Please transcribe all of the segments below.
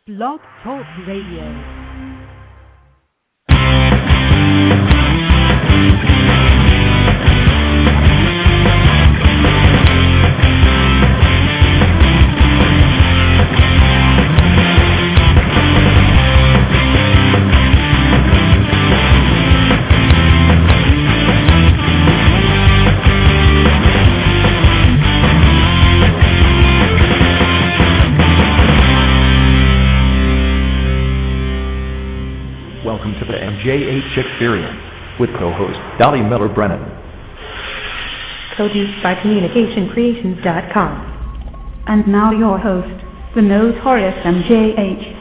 Blog Talk Radio. MJH Experience with co-host Dolly Miller-Brennan. Produced by CommunicationCreations.com. And now your host, the notorious MJH.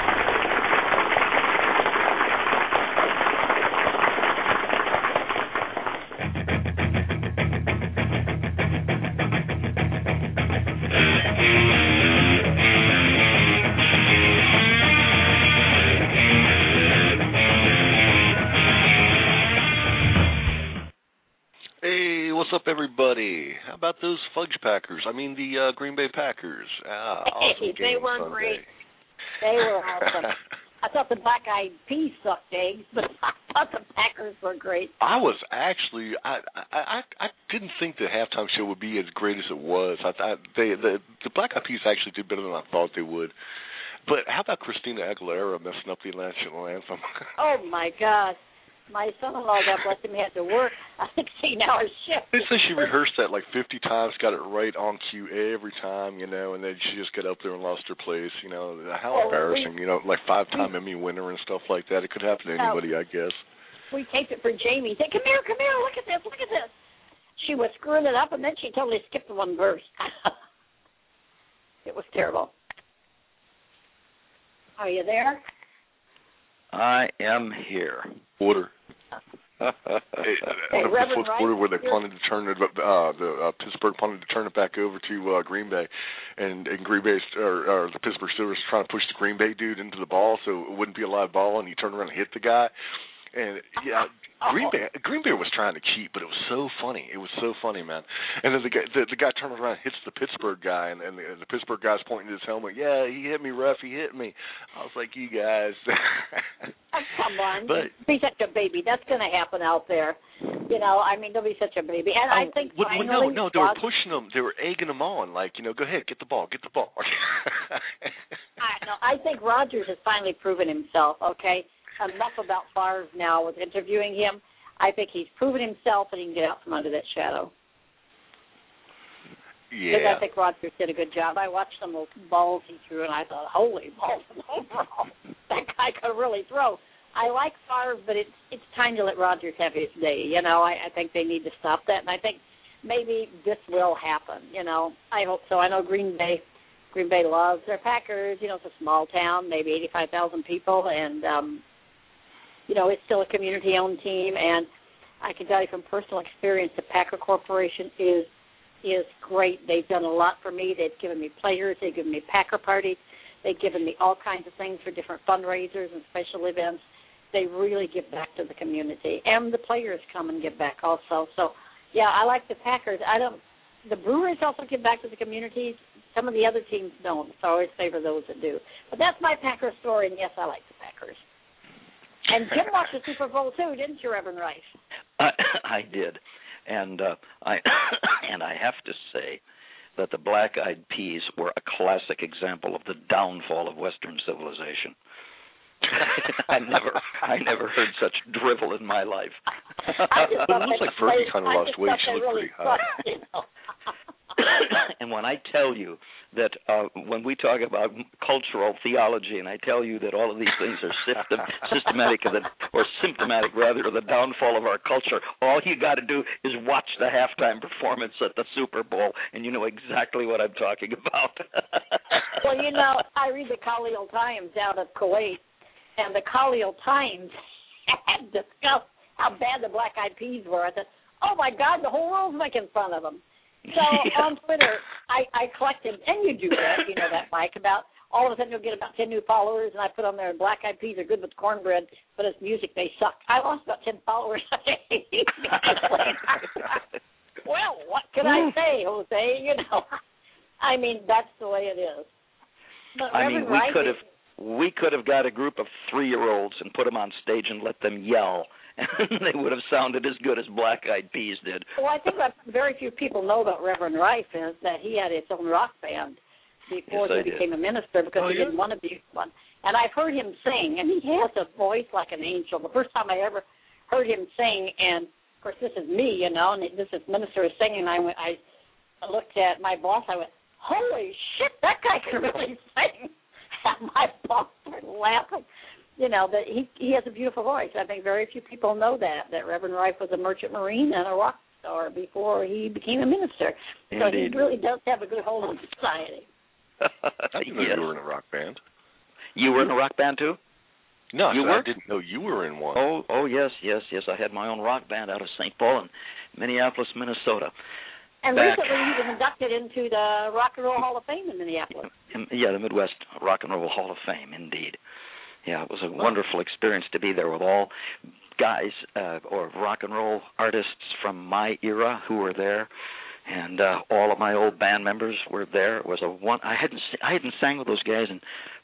Everybody, how about those Fudge Packers? I mean, the Green Bay Packers. Awesome they were Sunday. Great. They were awesome. I thought the Black Eyed Peas sucked eggs, but I thought the Packers were great. I was actually, I didn't think the halftime show would be as great as it was. The Black Eyed Peas actually did better than I thought they would. But how about Christina Aguilera messing up the national anthem? Oh my gosh. My son-in-law, God bless him, had to work a 16-hour shift. They say she rehearsed that like 50 times, got it right on cue every time, and then she just got up there and lost her place. How embarrassing, like 5-time Emmy winner and stuff like that. It could happen to anybody, I guess. We taped it for Jamie. He said, come here, look at this. She was screwing it up, and then she totally skipped one verse. It was terrible. Are you there? I am here. Order. Hey, the fourth quarter where they punted to turn it, Pittsburgh punted to turn it back over to Green Bay, and Green Bay or the Pittsburgh Steelers trying to push the Green Bay dude into the ball so it wouldn't be a live ball, and he turned around and hit the guy. And Green Bay was trying to cheat, but it was so funny. It was so funny, man. And then the guy turns around and hits the Pittsburgh guy, and the Pittsburgh guy's pointing to his helmet. Yeah, he hit me, ref. He hit me. I was like, you guys. Come on, but, be such a baby. That's going to happen out there. Don't be such a baby. And I think finally, no, they were pushing them. They were egging them on, like, go ahead, get the ball. I think Rodgers has finally proven himself. Okay. Enough about Favre now with interviewing him. I think he's proven himself and he can get out from under that shadow. Yeah. Because I think Rodgers did a good job. I watched some of the balls he threw and I thought, holy balls and overall, that guy could really throw. I like Favre, but it's time to let Rodgers have his day. I think they need to stop that, and I think maybe this will happen. I hope so. I know Green Bay loves their Packers. It's a small town, maybe 85,000 people, and it's still a community-owned team, and I can tell you from personal experience, the Packer Corporation is great. They've done a lot for me. They've given me players. They've given me Packer parties. They've given me all kinds of things for different fundraisers and special events. They really give back to the community, and the players come and give back also. So, yeah, I like the Packers. The Brewers also give back to the communities. Some of the other teams don't, so I always favor those that do. But that's my Packer story, and yes, I like the Packers. And Jim watched the Super Bowl too, didn't you, Reverend Rice? I did, and I have to say that the Black Eyed Peas were a classic example of the downfall of Western civilization. I never heard such drivel in my life. It looks like Fergie kind of lost weight. She looked pretty hot. And when I tell you that when we talk about cultural theology, and I tell you that all of these things are symptomatic of the downfall of our culture, all you got to do is watch the halftime performance at the Super Bowl, and you know exactly what I'm talking about. Well, I read the Khalil Times out of Kuwait, and the Khalil Times had discussed how bad the Black Eyed Peas were. I thought, oh, my God, the whole world's making fun of them. So on Twitter, I collected, and you do that, that, Mike, about all of a sudden you'll get about 10 new followers, and I put on there, Black Eyed Peas are good with cornbread, but as music, they suck. I lost about 10 followers. Well, what can I say, Jose? That's the way it is. But we could have we could have got a group of 3-year-olds and put them on stage and let them yell, and they would have sounded as good as Black Eyed Peas did. Well, I think what very few people know about Reverend Rife is that he had his own rock band before he became a minister, because he didn't want to be one. And I've heard him sing, and he has a voice like an angel. The first time I ever heard him sing, and of course this is me, and this is minister is singing, I looked at my boss, I went, holy shit, that guy can really sing. And my boss started laughing. That he has a beautiful voice. I think very few people know that Reverend Rife was a merchant marine and a rock star before he became a minister. Indeed. So he really does have a good hold on society. I didn't know you were in a rock band. You were in a rock band too? No, I didn't know you were in one. Oh, yes. I had my own rock band out of St. Paul and Minneapolis, Minnesota. And recently he was inducted into the Rock and Roll Hall of Fame in Minneapolis. The Midwest Rock and Roll Hall of Fame, indeed. Yeah, it was a wonderful experience to be there with all guys or rock and roll artists from my era who were there, and all of my old band members were there. It was I hadn't sang with those guys in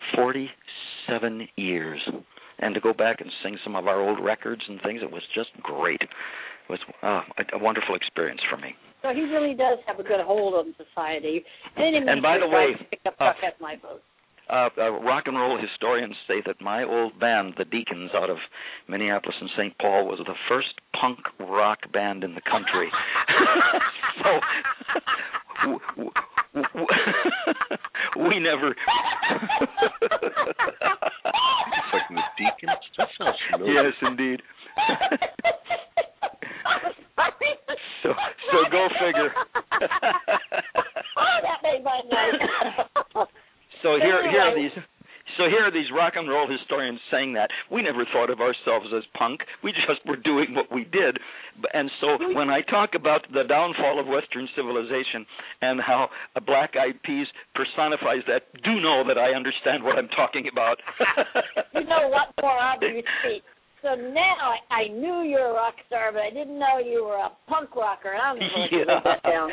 47 years, and to go back and sing some of our old records and things, it was just great. It was a wonderful experience for me. So he really does have a good hold on society. And by the way, my vote. Rock and roll historians say that my old band, the Deacons, out of Minneapolis and St. Paul, was the first punk rock band in the country. We never. It's like the Deacons? That sounds familiar. Yes, indeed. So go figure. That made my night. So here are these rock and roll historians saying that we never thought of ourselves as punk. We just were doing what we did. And so when I talk about the downfall of Western civilization and how a Black Eyed Peas personifies that, do know that I understand what I'm talking about. You know what, more of you speak. So now I knew you were a rock star, but I didn't know you were a punk rocker. And I'm going to write that down.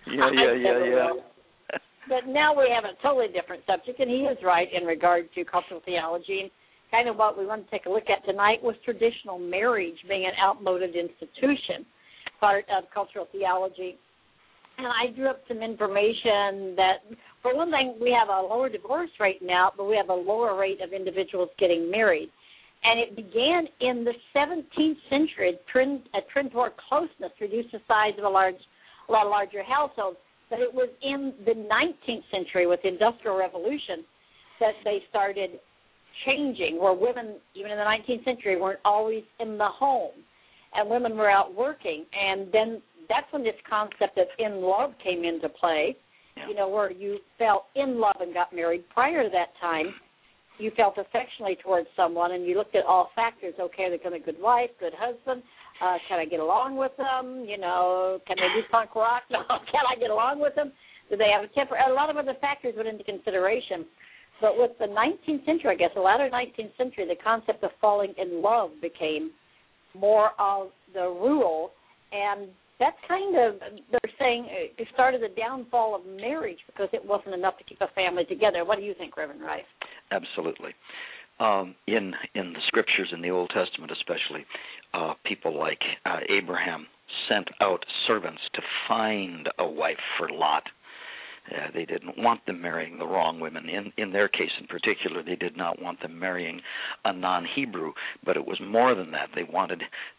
Yeah. But now we have a totally different subject, and he is right in regard to cultural theology. And kind of what we want to take a look at tonight was traditional marriage being an outmoded institution, part of cultural theology. And I drew up some information that, for one thing, we have a lower divorce rate now, but we have a lower rate of individuals getting married. And it began in the 17th century, a trend toward closeness, reduced the size of a lot larger households. But it was in the 19th century with the Industrial Revolution that they started changing, where women, even in the 19th century, weren't always in the home, and women were out working. And then that's when this concept of in love came into play, where you fell in love and got married. Prior to that time, you felt affectionately towards someone, and you looked at all factors. Okay, they're going to be a good wife, good husband. Can I get along with them? Can they do punk rock? No, can I get along with them? Do they have a temper? A lot of other factors went into consideration. But with the 19th century, I guess, the latter 19th century, the concept of falling in love became more of the rule. And that's kind of, they're saying, it started the downfall of marriage because it wasn't enough to keep a family together. What do you think, Reverend Rife? Absolutely. In the scriptures, in the Old Testament especially, people like Abraham sent out servants to find a wife for Lot. They didn't want them marrying the wrong women. In their case in particular, they did not want them marrying a non-Hebrew, but it was more than that. He wanted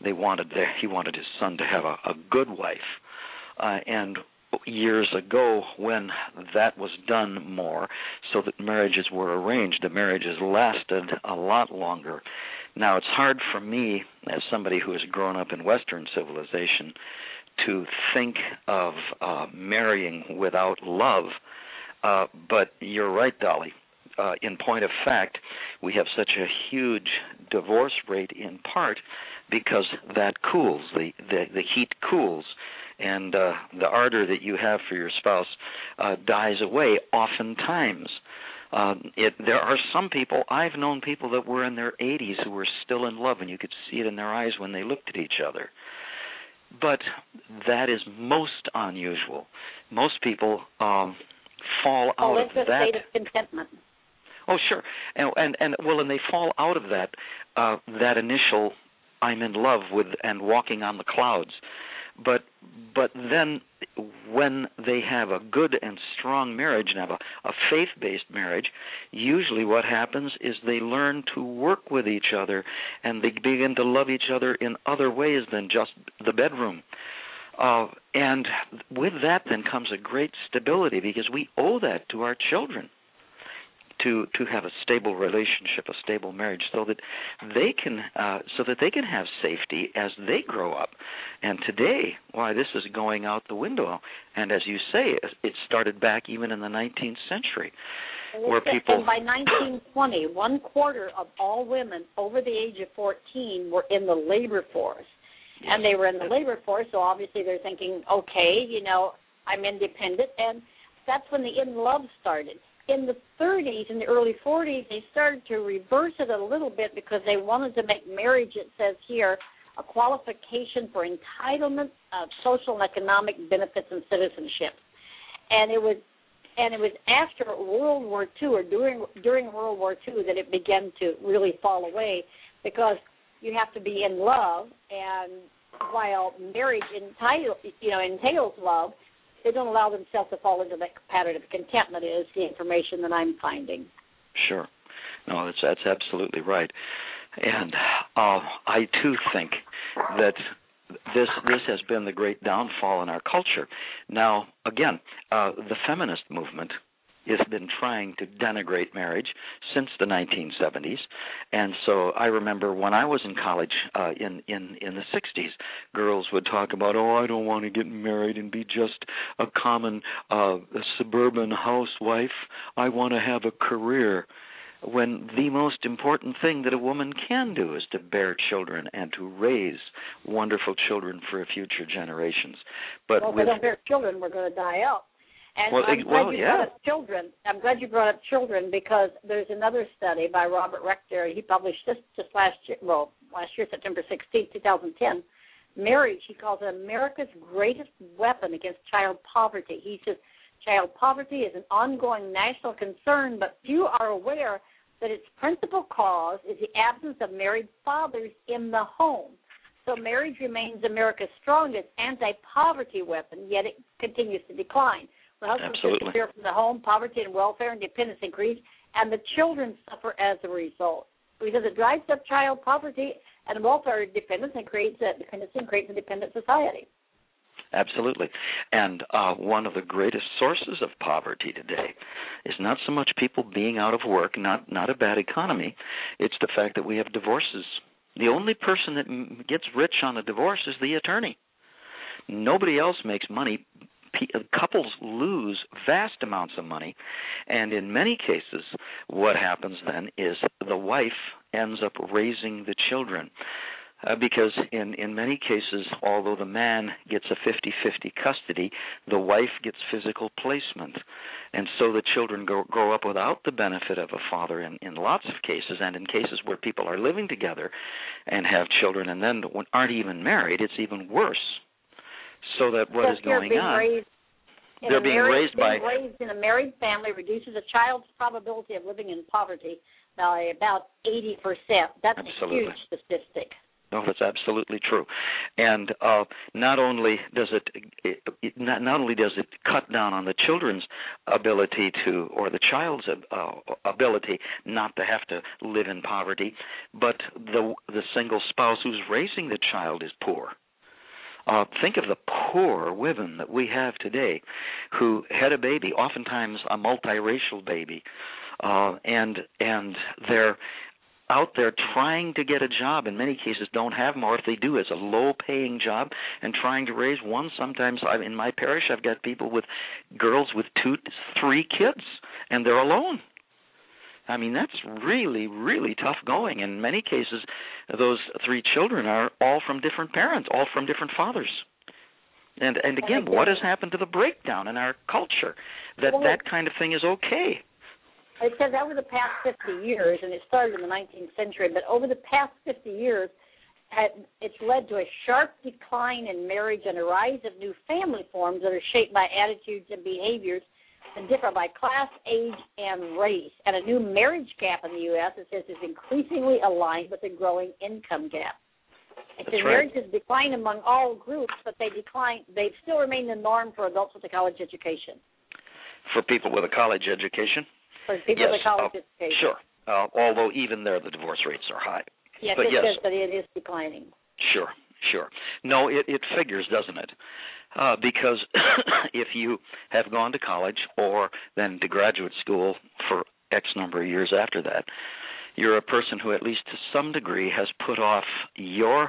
his son to have a good wife. And years ago, when that was done more, so that marriages were arranged, the marriages lasted a lot longer. Now, it's hard for me, as somebody who has grown up in Western civilization, to think of marrying without love. But you're right, Dolly. In point of fact, we have such a huge divorce rate in part because that cools, the heat cools, and the ardor that you have for your spouse dies away oftentimes. There are some people, I've known people that were in their 80s who were still in love, and you could see it in their eyes when they looked at each other. But that is most unusual. Most people fall out of that. State of contentment. Oh, sure. And they fall out of that initial I'm in love with and walking on the clouds. But then when they have a good and strong marriage and have a faith-based marriage, usually what happens is they learn to work with each other, and they begin to love each other in other ways than just the bedroom. And with that then comes a great stability, because we owe that to our children, to have a stable relationship, a stable marriage, so that they can have safety as they grow up. And today, this is going out the window. And as you say, it started back even in the 19th century, where people. And by 1920, 1/4 of all women over the age of 14 were in the labor force. Yes. And they were in the labor force, so obviously they're thinking, okay, I'm independent, and that's when the in love started. In the 30s and the early 40s, they started to reverse it a little bit because they wanted to make marriage, it says here, a qualification for entitlement of social and economic benefits and citizenship. And it was after World War II or during World War II that it began to really fall away, because you have to be in love, and while marriage entails love, they don't allow themselves to fall into that competitive contentment, is the information that I'm finding. Sure. No, that's absolutely right. And I, too, think that this has been the great downfall in our culture. Now, again, the feminist movement has been trying to denigrate marriage since the 1970s. And so I remember when I was in college in the 60s, girls would talk about, I don't want to get married and be just a common suburban housewife. I want to have a career. When the most important thing that a woman can do is to bear children and to raise wonderful children for future generations. But if we don't bear children, we're going to die out. And I'm glad you brought up children, because there's another study by Robert Rector. He published this just last year, September 16, 2010. Marriage, he calls it America's greatest weapon against child poverty. He says child poverty is an ongoing national concern, but few are aware that its principal cause is the absence of married fathers in the home. So marriage remains America's strongest anti-poverty weapon, yet it continues to decline. The husbands disappear from the home, poverty and welfare and dependence increase, and the children suffer as a result. Because it drives up child poverty and welfare dependence and creates a dependent society. Absolutely. And one of the greatest sources of poverty today is not so much people being out of work, not a bad economy. It's the fact that we have divorces. The only person that gets rich on a divorce is the attorney. Nobody else makes money. Couples lose vast amounts of money, and in many cases what happens then is the wife ends up raising the children. Because in many cases, although the man gets a 50-50 custody, the wife gets physical placement. And so the children grow up without the benefit of a father in lots of cases, and in cases where people are living together and have children and then aren't even married, it's even worse. So that what is going on, they're being raised in a married family reduces a child's probability of living in poverty by about 80%. That's Absolutely. A huge statistic. No, that's absolutely true, and not only does it cut down on the children's ability to, or the child's ability not to have to live in poverty, but the single spouse who's raising the child is poor. Think of the poor women that we have today who had a baby, oftentimes a multiracial baby, and they're out there trying to get a job. In many cases don't have them, or if they do, it's a low-paying job, and trying to raise one. Sometimes in my parish I've got people with girls with 2-3 kids, and they're alone. I mean, that's really, really tough going. In many cases, those 3 children are all from different parents, all from different fathers. And again, what has happened to the breakdown in our culture that kind of thing is okay? It says over the past 50 years, and it started in the 19th century, but over the past 50 years, it's led to a sharp decline in marriage and a rise of new family forms that are shaped by attitudes and behaviors and differ by class, age, and race. And a new marriage gap in the U.S., it says, is increasingly aligned with a growing income gap. It says marriages decline among all groups, but they still remain the norm for adults with a college education. For people with a college education? For people with a college education. Sure. Although even there the divorce rates are high. Yes, but but it is declining. Sure. No, it figures, doesn't it? Because if you have gone to college or then to graduate school for X number of years after that, you're a person who at least to some degree has put off your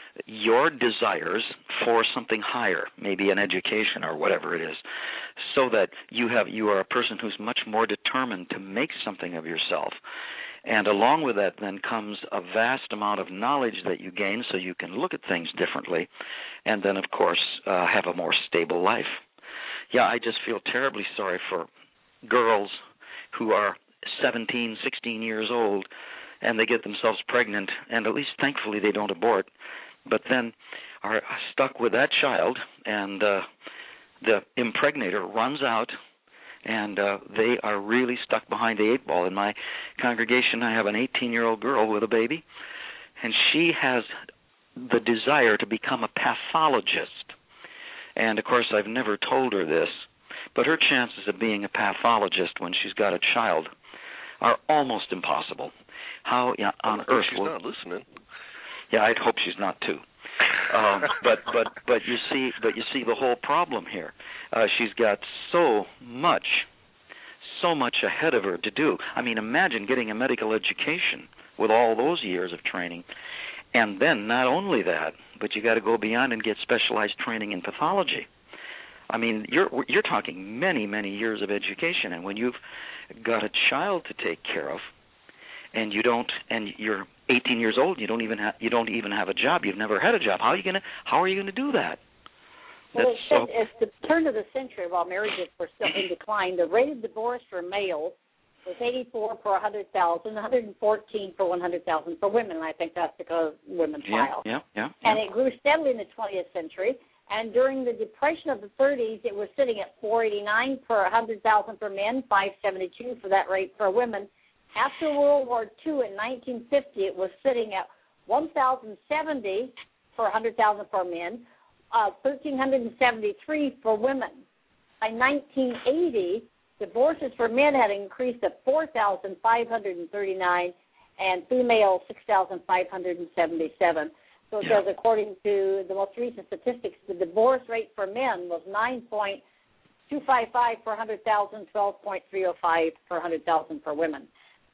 desires for something higher, maybe an education or whatever it is, so that you are a person who's much more determined to make something of yourself. And along with that then comes a vast amount of knowledge that you gain so you can look at things differently and then, of course, have a more stable life. Yeah, I just feel terribly sorry for girls who are 17, 16 years old and they get themselves pregnant, and at least thankfully they don't abort, but then are stuck with that child, and the impregnator runs out, and they are really stuck behind the eight ball. In my congregation, I have an 18-year-old girl with a baby, and she has the desire to become a pathologist. And, of course, I've never told her this, but her chances of being a pathologist when she's got a child are almost impossible. How on earth she's not listening? Yeah, I'd hope she's not too. But you see the whole problem here. She's got so much ahead of her to do. I mean, imagine getting a medical education with all those years of training, and then not only that, but you got to go beyond and get specialized training in pathology. I mean, you're talking many years of education, and when you've got a child to take care of, and you're 18 years old, you don't even have a job. You've never had a job. How are you going to do that? Well, at the turn of the century, while marriages were still in decline, the rate of divorce for males was 84 per 100,000, 114 per 100,000 for women. And I think that's because women file. Yeah. And it grew steadily in the 20th century. And during the Depression of the 30s, it was sitting at 489 per 100,000 for men, 572 for that rate for women. After World War II in 1950, it was sitting at 1,070 per 100,000 for men, 1,373 for women. By 1980, divorces for men had increased to 4,539 and females 6,577. So it says, according to the most recent statistics, the divorce rate for men was 9.255 per 100,000, 12.305 per 100,000 for women.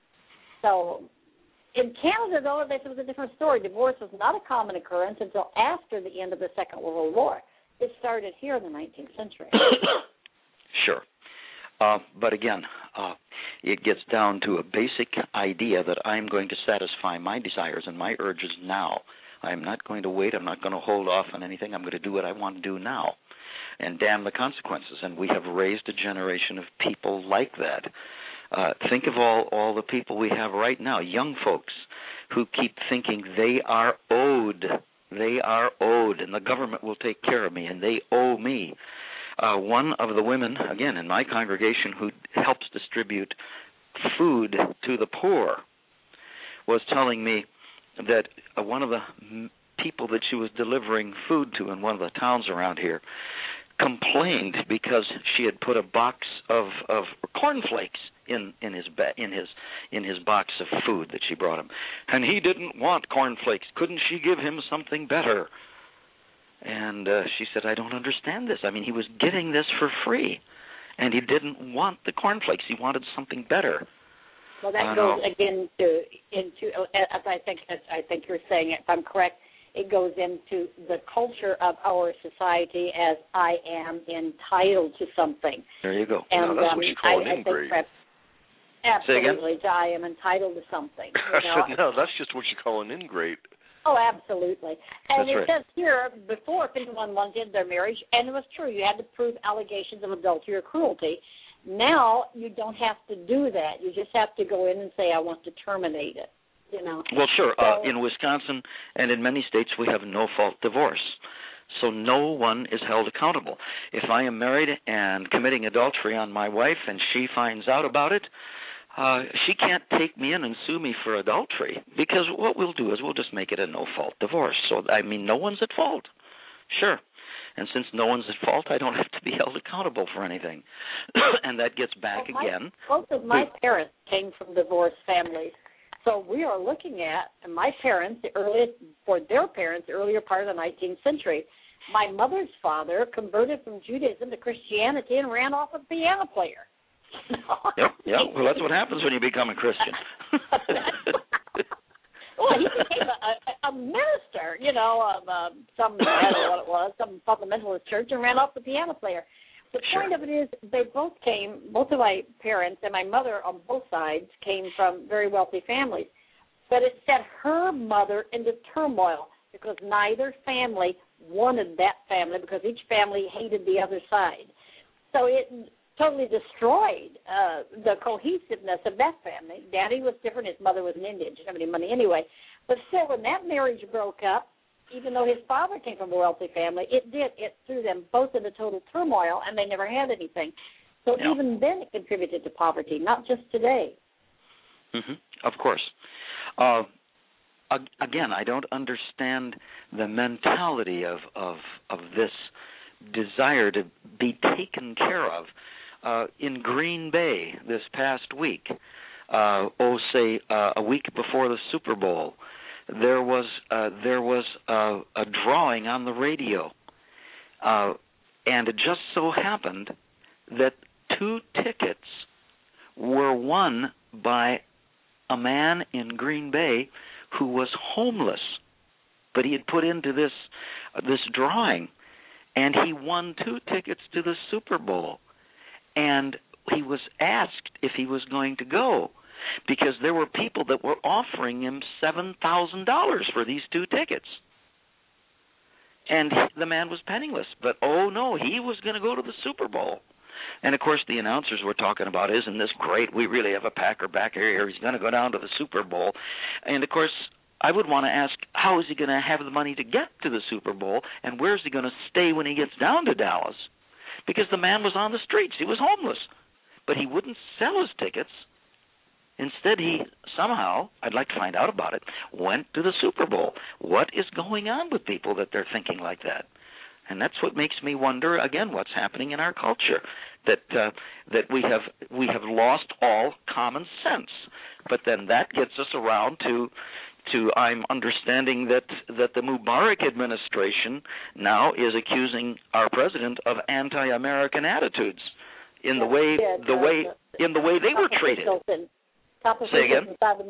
So in Canada, though, this was a different story. Divorce was not a common occurrence until after the end of the Second World War. It started here in the 19th century. Sure. But again, it gets down to a basic idea that I'm going to satisfy my desires and my urges now. I'm not going to wait. I'm not going to hold off on anything. I'm going to do what I want to do now and damn the consequences. And we have raised a generation of people like that. Think of all the people we have right now, young folks who keep thinking they are owed, and the government will take care of me, and they owe me. One of the women, again, in my congregation who helps distribute food to the poor was telling me that one of the people that she was delivering food to in one of the towns around here complained because she had put a box of cornflakes in his box of food that she brought him, and he didn't want cornflakes. Couldn't she give him something better? And she said, I don't understand this. I mean, he was getting this for free, and he didn't want the cornflakes. He wanted something better. Well, that goes again into as I think you're saying, if I'm correct, it goes into the culture of our society as I am entitled to something. There you go. No, And that's what you call an ingrate. Absolutely, I am entitled to something. I said, no, that's just what you call an ingrate. Oh, absolutely. And That's it says here, before, if anyone wanted their marriage, and it was true, you had to prove allegations of adultery or cruelty. Now you don't have to do that. You just have to go in and say, I want to terminate it. You know. Well, sure. So, in Wisconsin and in many states, we have no-fault divorce. So no one is held accountable. If I am married and committing adultery on my wife and she finds out about it, she can't take me in and sue me for adultery, because what we'll do is we'll just make it a no-fault divorce. So, I mean, no one's at fault. Sure. And since no one's at fault, I don't have to be held accountable for anything. And that gets back again. Both of my parents came from divorced families. So we are looking at my parents, the earlier part of the 19th century. My mother's father converted from Judaism to Christianity and ran off a piano player. Yep. Well, that's what happens when you become a Christian. Well, he became a minister, of some, I don't know what it was, some fundamentalist church, and ran off the piano player. The point of it is they both of my parents and my mother on both sides came from very wealthy families. But it set her mother into turmoil because neither family wanted that family, because each family hated the other side. So it totally destroyed the cohesiveness of that family. Daddy was different. His mother was an Indian. She didn't have any money anyway. But still, when that marriage broke up, even though his father came from a wealthy family, it threw them both into total turmoil, and they never had anything. So even then it contributed to poverty, not just today. Mm-hmm. Of course. Again, I don't understand the mentality of this desire to be taken care of. In Green Bay this past week, a week before the Super Bowl, there was a drawing on the radio, and it just so happened that 2 tickets were won by a man in Green Bay who was homeless, but he had put into this drawing, and he won 2 tickets to the Super Bowl. And he was asked if he was going to go, because there were people that were offering him $7,000 for these 2 tickets. And the man was penniless. But, oh, no, he was going to go to the Super Bowl. And, of course, the announcers were talking about, isn't this great? We really have a Packer back here. He's going to go down to the Super Bowl. And, of course, I would want to ask, how is he going to have the money to get to the Super Bowl, and where is he going to stay when he gets down to Dallas? Because the man was on the streets. He was homeless. But he wouldn't sell his tickets. Instead, he somehow, I'd like to find out about it, went to the Super Bowl. What is going on with people that they're thinking like that? And that's what makes me wonder, again, what's happening in our culture, that we have lost all common sense. But then that gets us around to I'm understanding that the Mubarak administration now is accusing our president of anti-American attitudes in the way they were treated. Top officials inside the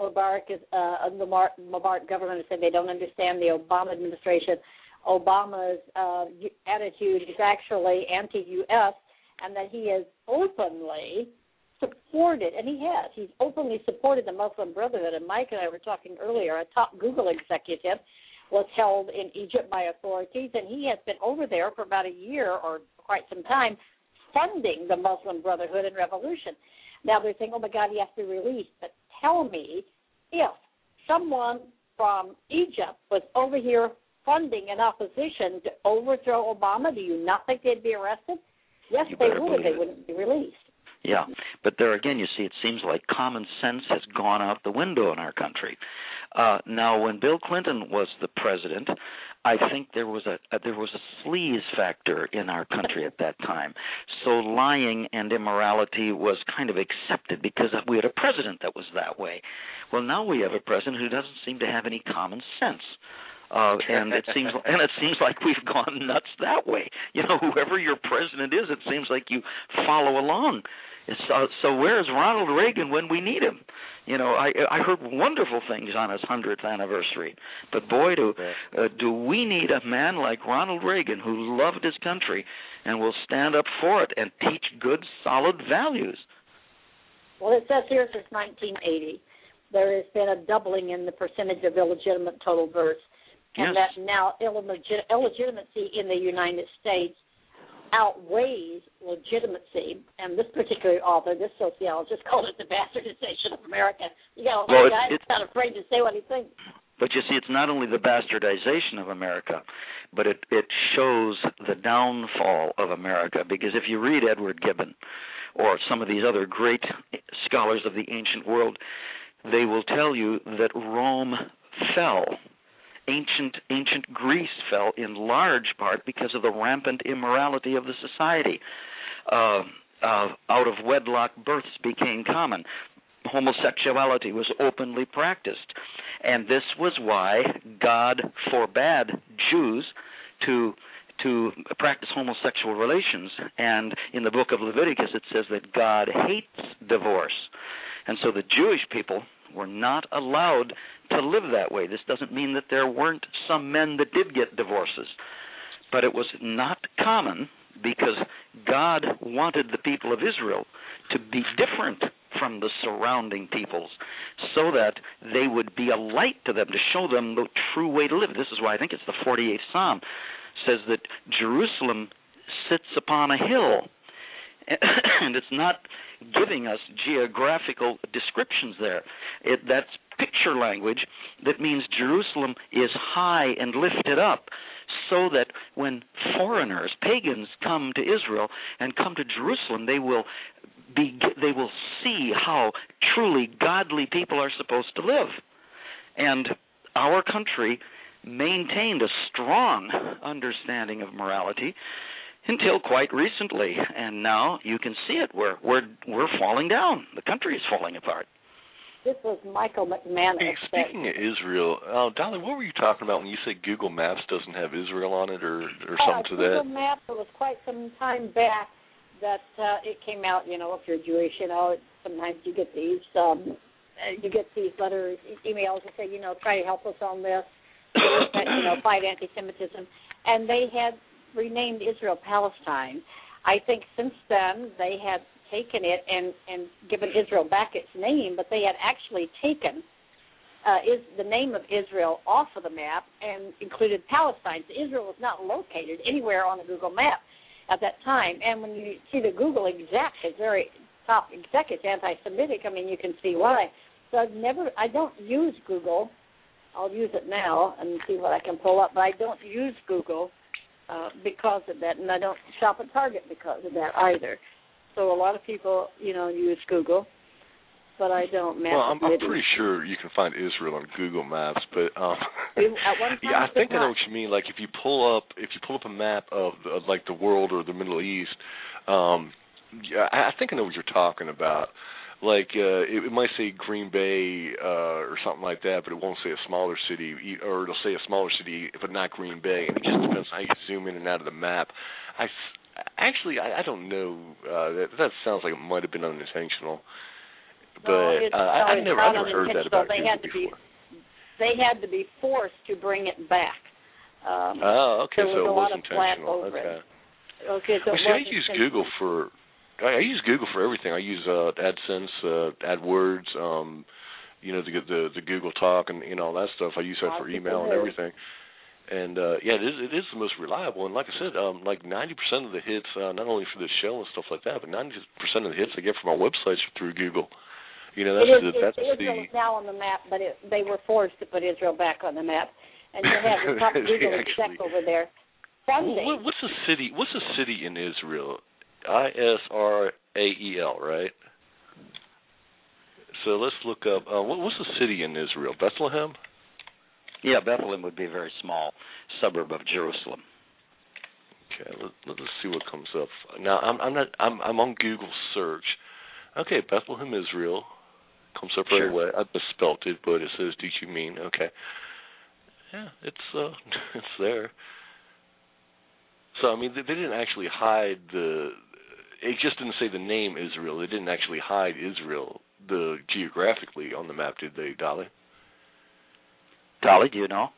Mubarak government said they don't understand the Obama administration. Obama's attitude is actually anti-U.S. and that he has openly supported, and he's openly supported the Muslim Brotherhood. And Mike and I were talking earlier, a top Google executive was held in Egypt by authorities, and he has been over there for about a year or quite some time funding the Muslim Brotherhood and revolution. Now they're saying, oh my God, he has to be released. But tell me, if someone from Egypt was over here funding an opposition to overthrow Obama, do you not think they'd be arrested? Yes, they would if they wouldn't be released. Yeah, but there again, you see, it seems like common sense has gone out the window in our country. Now, when Bill Clinton was the president, I think there was a sleaze factor in our country at that time. So lying and immorality was kind of accepted because we had a president that was that way. Well, now we have a president who doesn't seem to have any common sense. And it seems like we've gone nuts that way. You know, whoever your president is, it seems like you follow along. So where's Ronald Reagan when we need him? You know, I heard wonderful things on his 100th anniversary, but boy, do we need a man like Ronald Reagan who loved his country and will stand up for it and teach good, solid values. Well, it says here since 1980 there has been a doubling in the percentage of illegitimate total births. And that now illegitimacy in the United States outweighs legitimacy. And this particular author, this sociologist, called it the bastardization of America. You got a lot of guys not afraid to say what he thinks. But you see, it's not only the bastardization of America, but it shows the downfall of America. Because if you read Edward Gibbon or some of these other great scholars of the ancient world, they will tell you that Rome fell. Ancient Greece fell in large part because of the rampant immorality of the society. Out of wedlock births became common. Homosexuality was openly practiced. And this was why God forbade Jews to practice homosexual relations. And in the book of Leviticus, it says that God hates divorce. And so the Jewish people were not allowed to live that way. This doesn't mean that there weren't some men that did get divorces, but it was not common because God wanted the people of Israel to be different from the surrounding peoples so that they would be a light to them, to show them the true way to live. This is why I think it's the 48th Psalm says that Jerusalem sits upon a hill. And it's not giving us geographical descriptions there. That's picture language that means Jerusalem is high and lifted up so that when foreigners, pagans, come to Israel and come to Jerusalem, they will see how truly godly people are supposed to live. And our country maintained a strong understanding of morality until quite recently, and now you can see it. We're falling down. The country is falling apart. This was Michael McManus. Hey, speaking of Israel, Dolly, what were you talking about when you said Google Maps doesn't have Israel on it, or something to that? Google Maps. It was quite some time back that it came out. You know, if you're Jewish, you know, sometimes you get these letters, emails that say, you know, try to help us on this, you know, fight anti-Semitism, and they had renamed Israel Palestine. I think since then they had taken it and given Israel back its name, but they had actually taken the name of Israel off of the map and included Palestine. So Israel was not located anywhere on the Google map at that time. And when you see the Google exec, the very top exec is anti-Semitic, I mean, you can see why. So I don't use Google. I'll use it now and see what I can pull up, but I don't use Google because of that, and I don't shop at Target because of that either. So a lot of people, you know, use Google, but I don't. Well, I'm pretty sure you can find Israel on Google Maps, but yeah, I think I know what you mean. Like if you pull up a map of like the world or the Middle East, yeah, I think I know what you're talking about. Like it might say Green Bay or something like that, but it won't say a smaller city, or it'll say a smaller city, but not Green Bay. And it just depends on how you zoom in and out of the map. I don't know. That sounds like it might have been unintentional, but I never heard that about Google before. They had to be forced to bring it back. Okay, so it was intentional. Okay, so I use Google for. I use Google for everything. I use AdSense, AdWords, you know, to get the Google Talk and all that stuff. I use that for email and everything. And yeah, it is the most reliable. And like I said, like 90% of the hits, not only for this show and stuff like that, but 90% of the hits I get from our websites are through Google. You know, that's Israel is now on the map, but they were forced to put Israel back on the map. And you have the top Google exec over there. Well, what's the city in Israel? Israel, right? So let's look up. What's the city in Israel? Bethlehem? Yeah, Bethlehem would be a very small suburb of Jerusalem. Okay, let's see what comes up. Now I'm on Google search. Okay, Bethlehem, Israel comes up right away. I misspelled it, but it says "Did you mean?" Okay. Yeah, it's there. So I mean, they didn't actually hide the. It just didn't say the name Israel. They didn't actually hide Israel geographically on the map, did they, Dolly? Dolly, do you know?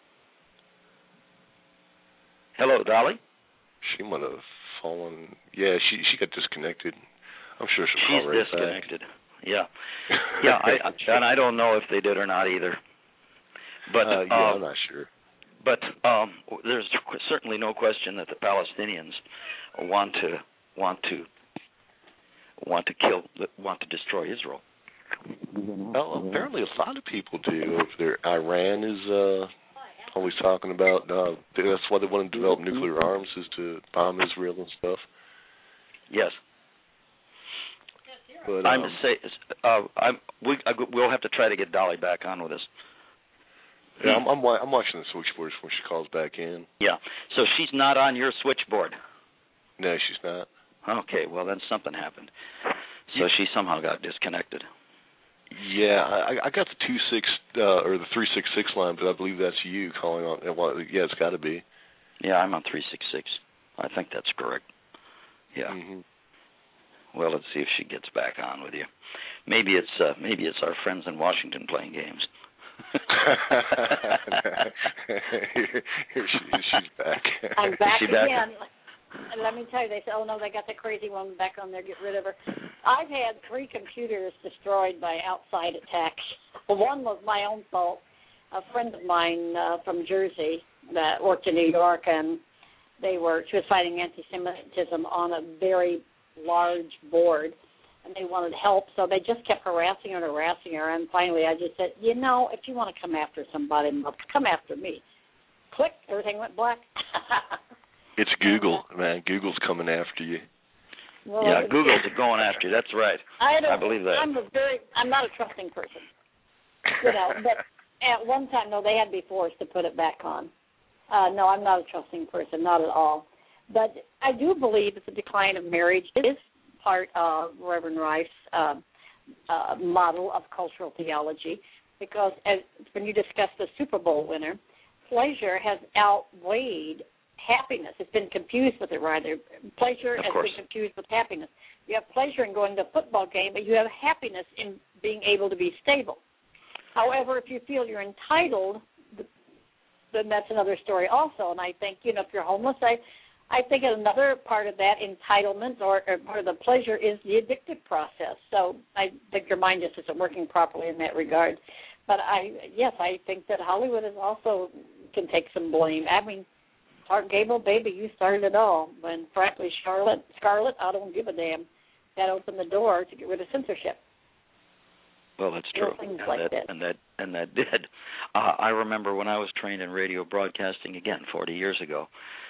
Hello, Dolly? She might have fallen. Yeah, she got disconnected. I'm sure she'll call right disconnected. Back. Yeah. Yeah, and I don't know if they did or not either. But yeah, I'm not sure. But there's certainly no question that the Palestinians want to destroy Israel. Well, apparently a lot of people do. Iran is always talking about that's why they want to develop nuclear arms, is to bomb Israel and stuff. Yes. But we'll have to try to get Dolly back on with us. Yeah, I'm watching the switchboard when she calls back in. Yeah. So she's not on your switchboard? No, she's not. Okay, well then something happened. So she somehow got disconnected. Yeah, I got the 26 or the 366 line, but I believe that's you calling on. Well, yeah, it's got to be. Yeah, I'm on 366. I think that's correct. Yeah. Mm-hmm. Well, let's see if she gets back on with you. Maybe it's our friends in Washington playing games. Here she is. She's back. I'm back Is she back? again. And let me tell you, they said, oh, no, they got the crazy one back on there, get rid of her. I've had 3 computers destroyed by outside attacks. One was my own fault. A friend of mine from Jersey that worked in New York, and she was fighting anti-Semitism on a very large board, and they wanted help, so they just kept harassing her, and finally I just said, if you want to come after somebody, come after me. Click, everything went black. It's Google, man. Google's coming after you. Well, yeah, Google's going after you. That's right. I believe that. I'm not a trusting person. But at one time, no, they had to be forced to put it back on. No, I'm not a trusting person, not at all. But I do believe that the decline of marriage is part of Reverend Rife's model of cultural theology, because when you discuss the Super Bowl winner, pleasure has outweighed happiness. It's been confused with it, rather. Pleasure has been confused with happiness. You have pleasure in going to a football game, but you have happiness in being able to be stable. However, if you feel you're entitled, then that's another story also. And I think, if you're homeless, I think another part of that entitlement or part of the pleasure is the addictive process. So I think your mind just isn't working properly in that regard. But I think that Hollywood is also can take some blame. I mean, Clark Gable, baby, you started it all. When, frankly, Scarlett, I don't give a damn, that opened the door to get rid of censorship. Well, that's true. Things like that. And that did. I remember when I was trained in radio broadcasting, again, 40 years ago,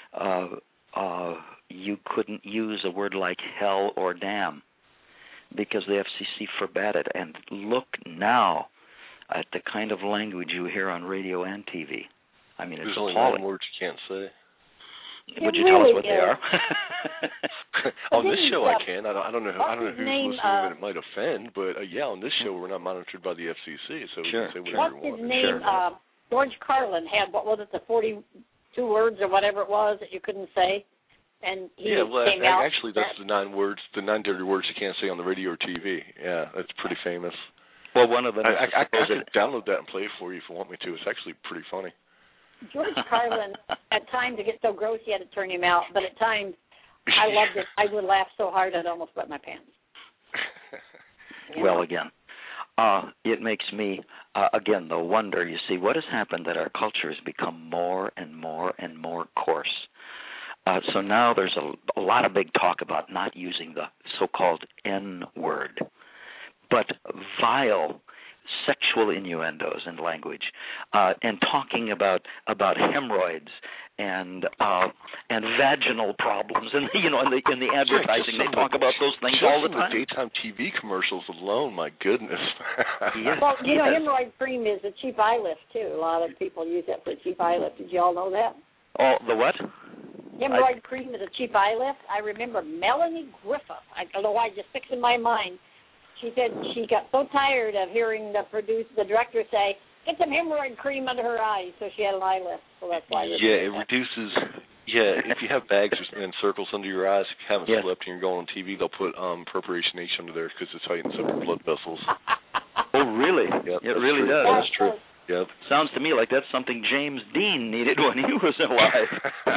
you couldn't use a word like hell or damn because the FCC forbade it. And look now at the kind of language you hear on radio and TV. I mean, it's appalling. There's only 9 words you can't say. Would you tell us what they are? On this show, I can. I don't know who's listening that it might offend, but on this show we're not monitored by the FCC, so we can say whatever we want. What's his name? George Carlin had, what was it, the 42 words or whatever it was that you couldn't say, and he came out. Actually, that's the 9 words, the 9 dirty words you can't say on the radio or TV. Yeah, that's pretty famous. Well, one of them. I could download that and play it for you if you want me to. It's actually pretty funny. George Carlin, at times it gets so gross you had to turn him out, but at times I loved it. I would laugh so hard I'd almost wet my pants. Well, again, it makes me, again, the wonder, you see, what has happened that our culture has become more and more and more coarse. So now there's a lot of big talk about not using the so-called N-word, but vile sexual innuendos in language, and talking about hemorrhoids and vaginal problems, and in the advertising they talk about those things all the time. The daytime TV commercials alone, my goodness. Yes. Well, hemorrhoid cream is a cheap eye lift too. A lot of people use that for a cheap eye lift. Did you all know that? Oh, the what? Hemorrhoid cream is a cheap eye lift. I remember Melanie Griffith. I don't know why, just sticks in my mind. She said she got so tired of hearing the director say, get some hemorrhoid cream under her eyes, so she had an eye lift. So that's why. Yeah, it reduces. Yeah, if you have bags and circles under your eyes, if you haven't slept and you're going on TV, they'll put Preparation H under there because it tightens up your blood vessels. Oh, really? Yep, it really does. That's true. Yep. Sounds to me like that's something James Dean needed when he was alive.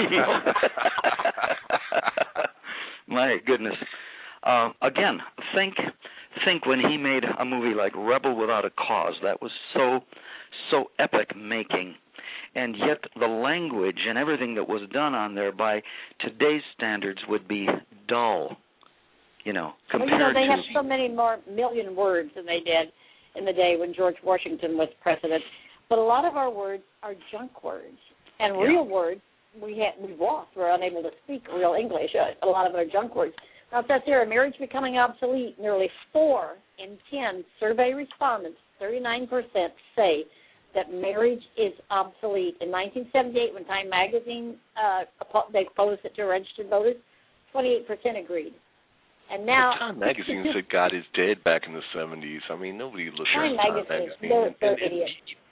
My goodness. Again, think when he made a movie like Rebel Without a Cause. That was so epic making, and yet the language and everything that was done on there by today's standards would be dull. Compared they have so many more million words than they did. in the day when George Washington was president. But a lot of our words are junk words, and real words we've lost. We're unable to speak real English. A lot of it are junk words. Now, it says here, marriage becoming obsolete. Nearly 4 in 10 survey respondents, 39%, say that marriage is obsolete. In 1978, when Time Magazine they posed it to registered voters, 28% agreed. And now Time Magazine said God is dead back in the 70s. I mean, nobody looked at Time Magazine. They're idiots.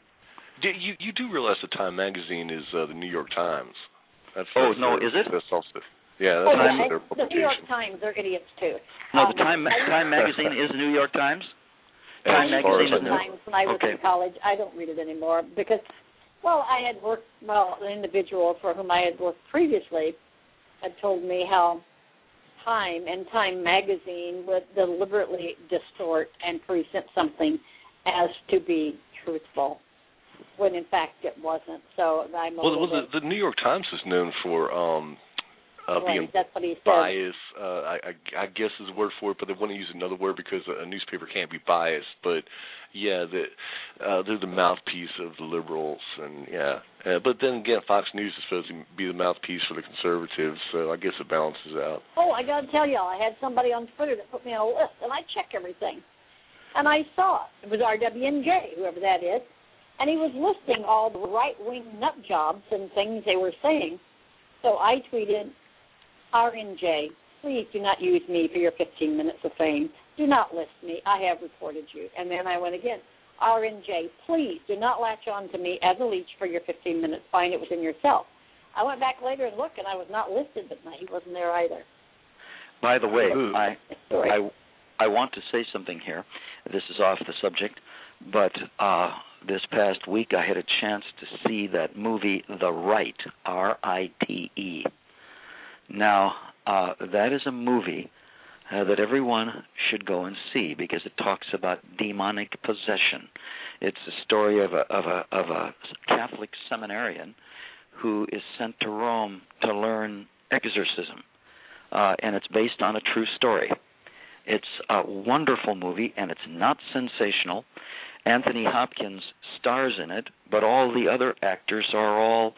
You do realize that Time Magazine is the New York Times. Is it? That's also, yeah, that's their publication. The New York Times, they're idiots too. No, the Time Magazine is the New York Times? Time Magazine is Times. When I was in college, I don't read it anymore because, I had worked, an individual for whom I had worked previously had told me how Time and Time Magazine would deliberately distort and present something as to be truthful, when in fact it wasn't. So I'm the New York Times is known for being biased. I guess is the word for it, but they want to use another word because a newspaper can't be biased. But yeah, they're the mouthpiece of the liberals, and but then again, Fox News is supposed to be the mouthpiece for the conservatives, so I guess it balances out. Oh, I got to tell y'all, I had somebody on Twitter that put me on a list, and I check everything, and I saw it. It was RWNJ, whoever that is, and he was listing all the right-wing nut jobs and things they were saying. So I tweeted, RNJ, please do not use me for your 15 minutes of fame. Do not list me. I have reported you. And then I went again, RNJ, please do not latch on to me as a leech for your 15 minutes. Find it within yourself. I went back later and looked, and I was not listed, but he wasn't there either. By the way, I want to say something here. This is off the subject, but this past week I had a chance to see that movie, The Rite, R-I-T-E. Now, that is a movie that everyone should go and see because it talks about demonic possession. It's a story of a Catholic seminarian who is sent to Rome to learn exorcism, and it's based on a true story. It's a wonderful movie, and it's not sensational. Anthony Hopkins stars in it, but all the other actors are all,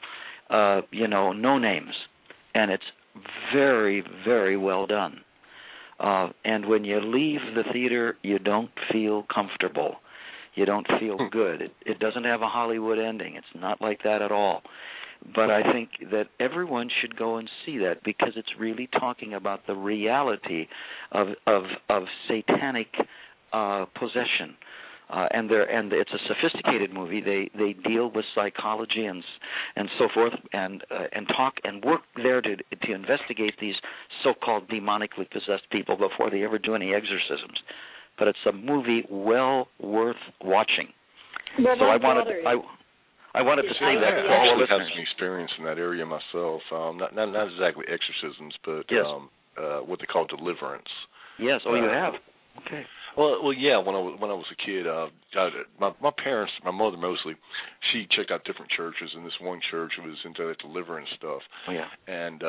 no names, and it's very, very well done. And when you leave the theater, you don't feel comfortable. You don't feel good. It doesn't have a Hollywood ending. It's not like that at all. But I think that everyone should go and see that because it's really talking about the reality of satanic possession. And it's a sophisticated movie. They deal with psychology and so forth and talk and work there to investigate these so-called demonically possessed people before they ever do any exorcisms. But it's a movie well worth watching. Well, so I wanted to say that to all listeners. I have listeners. some experience in that area myself. Not exactly exorcisms, but yes. What they call deliverance. Yes. Oh, you have. Okay. Well, yeah. When I was a kid, my parents, my mother mostly, she checked out different churches, and this one church was into that deliverance stuff. Oh yeah. And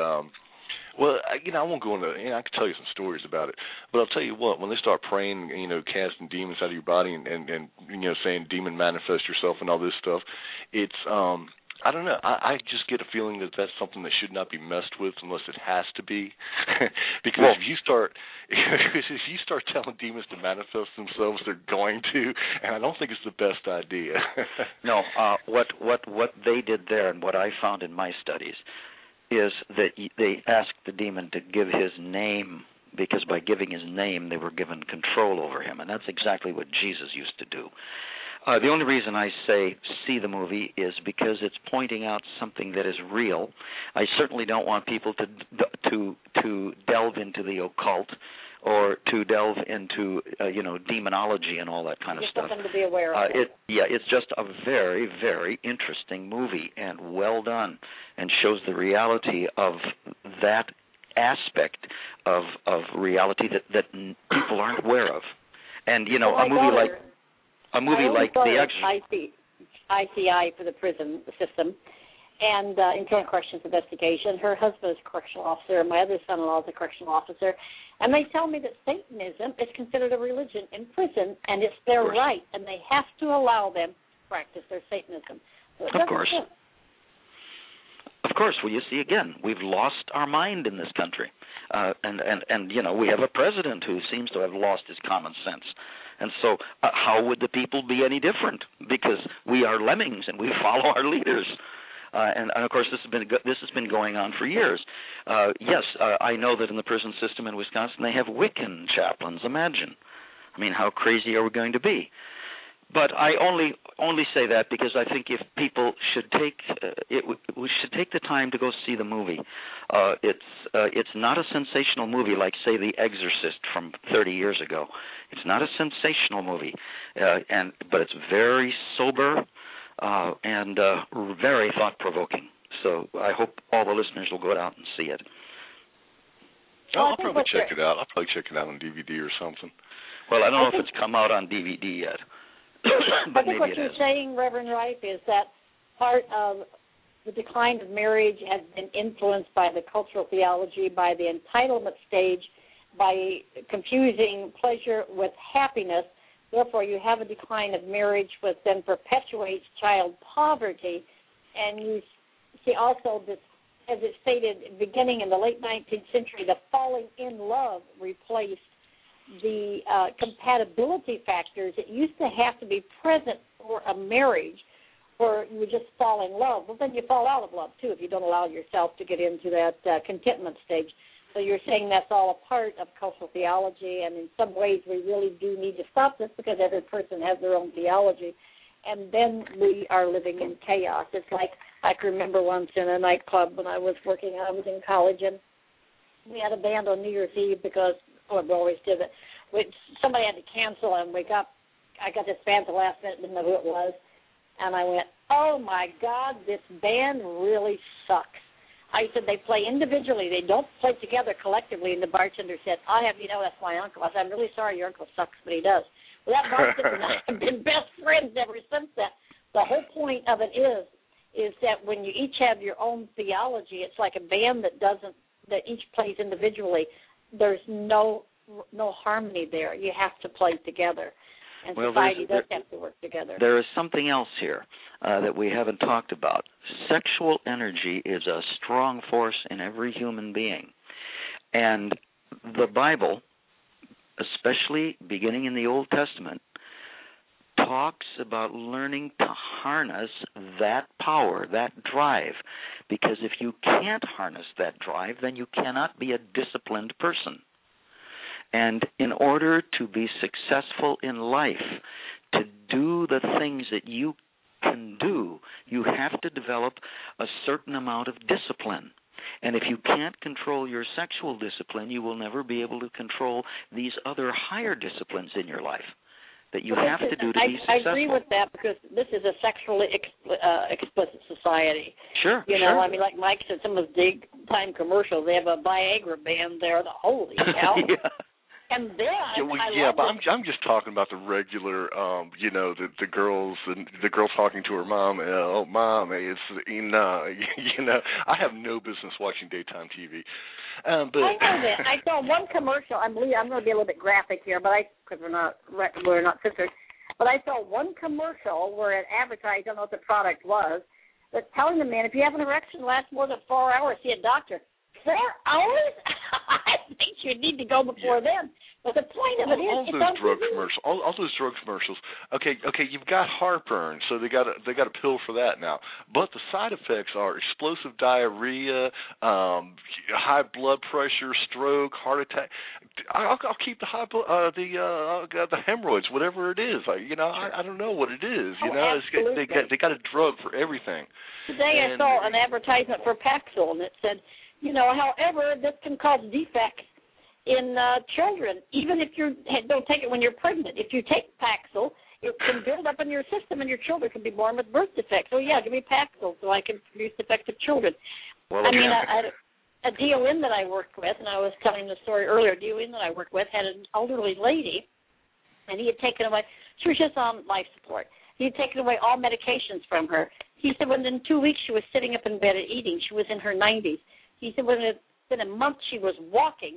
I won't go into. I can tell you some stories about it, but I'll tell you what. When they start praying, casting demons out of your body, and saying demon manifest yourself and all this stuff, it's I don't know. I just get a feeling that that's something that should not be messed with unless it has to be, because if you start telling demons to manifest themselves, they're going to, and I don't think it's the best idea. No, what they did there, and what I found in my studies, is that they asked the demon to give his name, because by giving his name, they were given control over him, and that's exactly what Jesus used to do. The only reason I say see the movie is because it's pointing out something that is real. I certainly don't want people to delve into the occult or to delve into demonology and all that kind of stuff. Something to be aware of. It's just a very, very interesting movie and well done, and shows the reality of that aspect of reality that people aren't aware of. And a movie like The Exorcist. ICI for the prison system and internal corrections investigation. Her husband is a correctional officer. My other son-in-law is a correctional officer. And they tell me that Satanism is considered a religion in prison, and it's their right, and they have to allow them to practice their Satanism. So of course. Of course. Well, you see, again, we've lost our mind in this country. And you know, we have a president who seems to have lost his common sense. And so how would the people be any different? Because we are lemmings and we follow our leaders. And of course, this has been going on for years. Yes, I know that in the prison system in Wisconsin they have Wiccan chaplains. Imagine, I mean, how crazy are we going to be? But I only say that because I think if people should take we should take the time to go see the movie. It's not a sensational movie like, say, The Exorcist from 30 years ago. It's not a sensational movie, but it's very sober. And very thought-provoking. So I hope all the listeners will go out and see it. I'll probably check it out. I'll probably check it out on DVD or something. Well, I don't know if it's come out on DVD yet. But I think what you're saying, Reverend Rife, is that part of the decline of marriage has been influenced by the cultural theology, by the entitlement stage, by confusing pleasure with happiness. Therefore, you have a decline of marriage, which then perpetuates child poverty. And you see also this, as it stated, beginning in the late 19th century, the falling in love replaced the compatibility factors. It used to have to be present for a marriage or you would just fall in love. Well, then you fall out of love, too, if you don't allow yourself to get into that contentment stage. So you're saying that's all a part of cultural theology, and in some ways we really do need to stop this because every person has their own theology, and then we are living in chaos. It's like I can remember once in a nightclub when I was working, I was in college, and we had a band on New Year's Eve because, we always did it. Somebody had to cancel, and I got this band at the last minute, didn't know who it was, and I went, oh, my God, this band really sucks. I said, they play individually. They don't play together collectively. And the bartender said, that's my uncle. I said, I'm really sorry your uncle sucks, but he does. Well, that bartender and I have been best friends ever since that. The whole point of it is that when you each have your own theology, it's like a band that each plays individually. There's no harmony there. You have to play together. And society does have to work together. There is something else here that we haven't talked about. Sexual energy is a strong force in every human being. And the Bible, especially beginning in the Old Testament, talks about learning to harness that power, that drive. Because if you can't harness that drive, then you cannot be a disciplined person. And in order to be successful in life, to do the things that you can do, you have to develop a certain amount of discipline. And if you can't control your sexual discipline, you will never be able to control these other higher disciplines in your life that you have to do to be successful. I agree with that because this is a sexually explicit society. Sure, I mean, like Mike said, some of those big time commercials, they have a Viagra band there. Holy hell. Yeah. And then but I'm just talking about the regular, the girls and the girl talking to her mom. Oh, mom, it's I have no business watching daytime TV. But I know that. I saw one commercial. I'm going to be a little bit graphic here, because we're not sisters. But I saw one commercial where it advertised, I don't know what the product was, but telling the man if you have an erection that lasts more than 4 hours, see a doctor. 4 hours? I think you need to go before then. But the point of it is, all those drug commercials. All those drug commercials. Okay, you've got heartburn, so they got a pill for that now. But the side effects are explosive diarrhea, high blood pressure, stroke, heart attack. I'll keep the the hemorrhoids, whatever it is. I don't know what it is. Absolutely. They got a drug for everything. Today I saw an advertisement for Paxil, and it said, however, this can cause defects in children, even if you don't take it when you're pregnant. If you take Paxil, it can build up in your system, and your children can be born with birth defects. So, give me Paxil so I can produce defective children. Well, I had a DON that I worked with, and I was telling the story earlier, a DON that I worked with had an elderly lady, and he had taken away, she was just on life support. He had taken away all medications from her. He said within 2 weeks she was sitting up in bed and eating. She was in her 90s. He said within a month she was walking.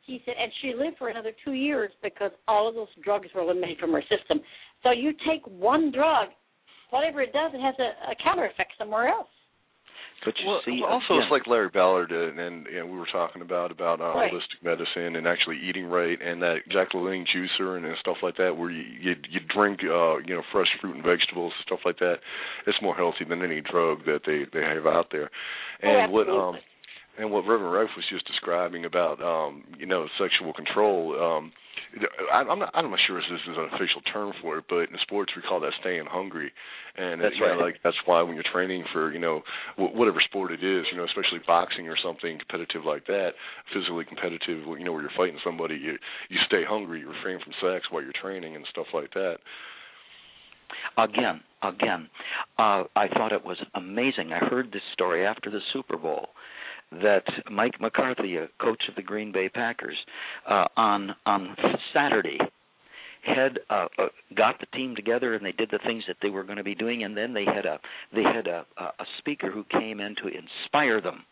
She said, and she lived for another 2 years because all of those drugs were eliminated from her system. So you take one drug, whatever it does, it has a counter effect somewhere else. But you see, also it's like Larry Ballard and we were talking about right. holistic medicine and actually eating right, and that Jacqueline juicer and stuff like that, where you drink fresh fruit and vegetables, stuff like that. It's more healthy than any drug that they have out there. And what Reverend Rife was just describing about sexual control. I'm not sure if this is an official term for it, but in sports we call that staying hungry, and that's right. Like that's why when you're training for whatever sport it is, especially boxing or something competitive like that, physically competitive, where you're fighting somebody, you stay hungry, you refrain from sex while you're training and stuff like that. Again, I thought it was amazing. I heard this story after the Super Bowl, that Mike McCarthy, a coach of the Green Bay Packers, on Saturday had got the team together and they did the things that they were going to be doing, and then they had a speaker who came in to inspire them,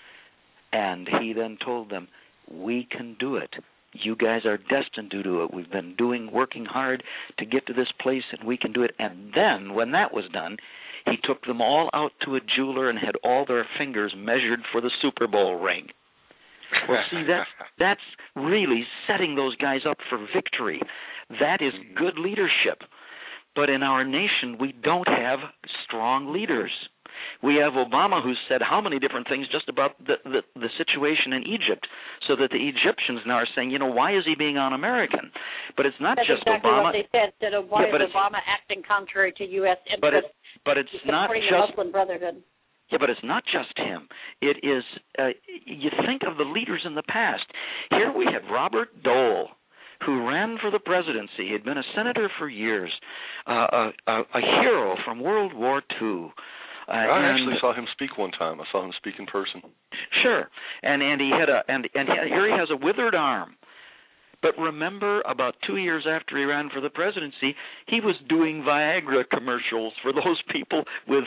and he then told them, "We can do it. You guys are destined to do it. We've been working hard to get to this place, and we can do it." And then when that was done, he took them all out to a jeweler and had all their fingers measured for the Super Bowl ring. Well, see, that's really setting those guys up for victory. That is good leadership. But in our nation, we don't have strong leaders. We have Obama, who said how many different things just about the situation in Egypt, so that the Egyptians now are saying, why is he being un-American? But it's not That's just exactly Obama. What they said, that why is Obama acting contrary to U.S. interests? But it's not just the Muslim Brotherhood. Yeah, but it's not just him. It is, you think of the leaders in the past. Here we had Robert Dole, who ran for the presidency. He had been a senator for years, a hero from World War II. I actually saw him speak one time. I saw him speak in person. Sure, and he had here he has a withered arm. But remember, about 2 years after he ran for the presidency, he was doing Viagra commercials for those people with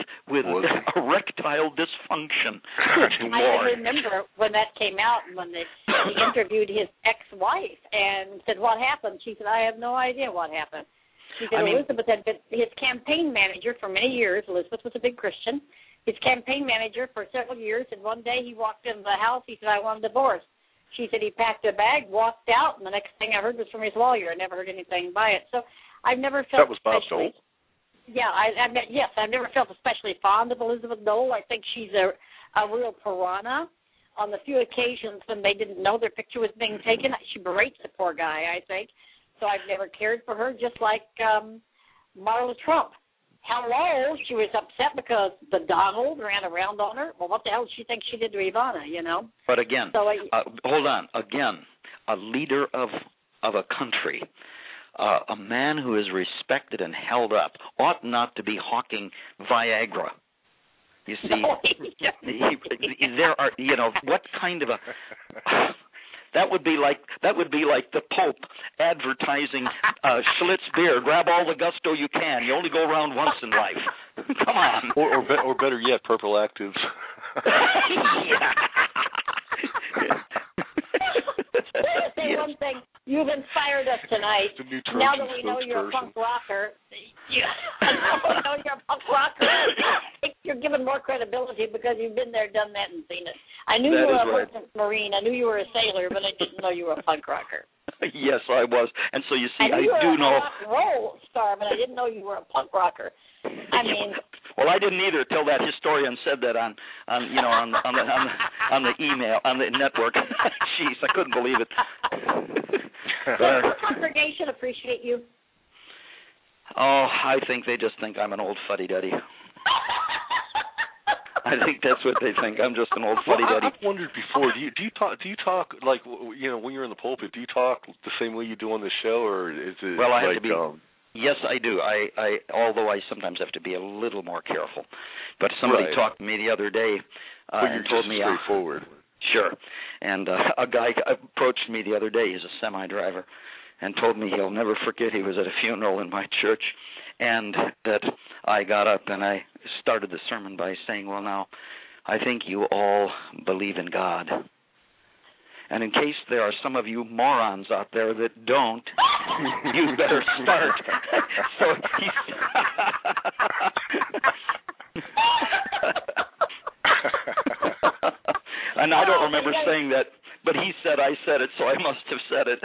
erectile dysfunction. I remember when that came out, and when he interviewed his ex-wife and said, "What happened?" She said, "I have no idea what happened." She said, Elizabeth had been his campaign manager for many years. Elizabeth was a big Christian. His campaign manager for several years, and one day he walked into the house. He said, "I want a divorce." She said he packed a bag, walked out, and the next thing I heard was from his lawyer. I never heard anything by it. So I've never felt that was Bob Dole. Yeah, I've never felt especially fond of Elizabeth Dole. I think she's a real piranha. On the few occasions when they didn't know their picture was being taken, she berates the poor guy, I think. So I've never cared for her, just like Marla Trump. Hello, she was upset because the Donald ran around on her. Well, what the hell did she think she did to Ivana, But again, hold on. Again, a leader of a country, a man who is respected and held up, ought not to be hawking Viagra. You see, there are, what kind of a... That would be like the Pope advertising Schlitz beer. Grab all the gusto you can. You only go around once in life. Come on. Or better yet, Purple Active. Say one thing. You've inspired us tonight. Now that we know you're a punk rocker, you're given more credibility because you've been there, done that, and seen it. I knew you were a merchant marine. I knew you were a sailor, but I didn't know you were a punk rocker. Yes, I was. And so you see, I do know. rock and roll star, but I didn't know you were a punk rocker. I mean. Well, I didn't either till that historian said that on the email on the network. Jeez, I couldn't believe it. Does the congregation appreciate you? Oh, I think they just think I'm an old fuddy-duddy. I think that's what they think. I'm just an old fuddy-duddy. I've wondered before. Do you talk like when you're in the pulpit? Do you talk the same way you do on the show, or is it? Well, I have to be. Yes, I do. I although I sometimes have to be a little more careful. But somebody talked to me the other day and told me straightforward. Sure. And a guy approached me the other day. He's a semi-driver, and told me he'll never forget he was at a funeral in my church, and that I got up and I started the sermon by saying, "Well, now, I think you all believe in God." And in case there are some of you morons out there that don't, you better start. So and I don't remember saying that, but he said I said it, so I must have said it.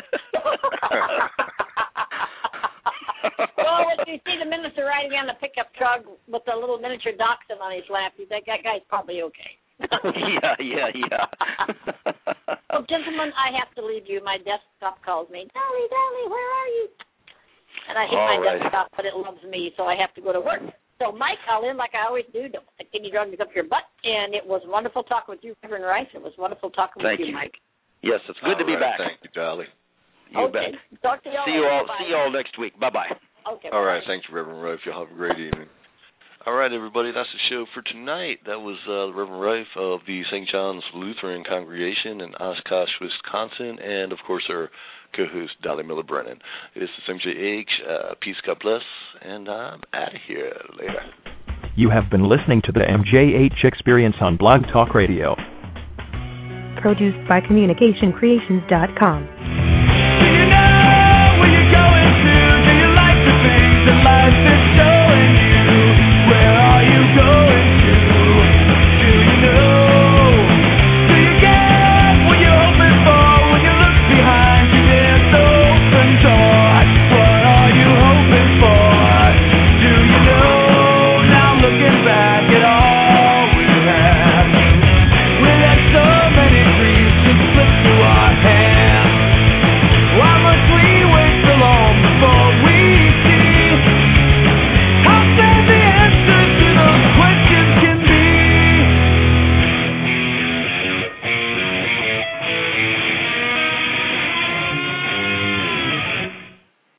Well, when you see the minister riding on the pickup truck with the little miniature dachshund on his lap, you think that guy's probably okay. Yeah. Well, gentlemen, I have to leave you. My desktop calls me. Dolly, where are you? And I hate my desktop, but it loves me, so I have to go to work. So, Mike, I'll end like I always do. Don't stick any drugs up your butt. And it was wonderful talking with you, Reverend Rice. It was wonderful talking with you, Mike. Yes, it's good to be back. Thank you, Dolly. You bet. Talk to y'all. See you all next week. Bye-bye. Okay. All right. Thank you, Reverend Rife. Y'all have a great evening. All right, everybody. That's the show for tonight. That was Reverend Rife of the St. John's Lutheran Congregation in Oshkosh, Wisconsin, and, of course, our co-host, Dolly Miller Brennan. This is MJH. Peace, God bless, and I'm out of here. Later. You have been listening to the MJH Experience on Blog Talk Radio. Produced by CommunicationCreations.com.